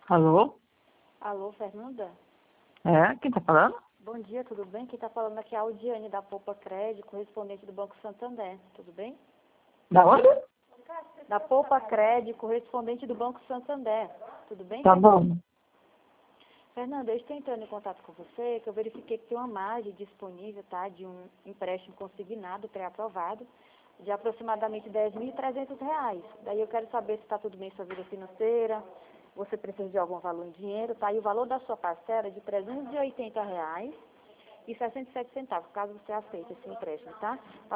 Alô? Alô, Fernanda? É, quem tá falando? Bom dia, tudo bem? Quem está falando aqui é a Audiane da Poupa Crédito, correspondente do Banco Santander, tudo bem? Da onde? Da Poupa Crédito, correspondente do Banco Santander, tudo bem, Tá Fernanda? bom. Fernanda, eu estou entrando em contato com você, que eu verifiquei que tem uma margem disponível, tá, de um empréstimo consignado, pré-aprovado, de aproximadamente R$ 10.300. Daí eu quero saber se está tudo bem em sua vida financeira, você precisa de algum valor em dinheiro, tá? E o valor da sua parcela é de R$ 380,67, caso você aceite esse empréstimo, tá?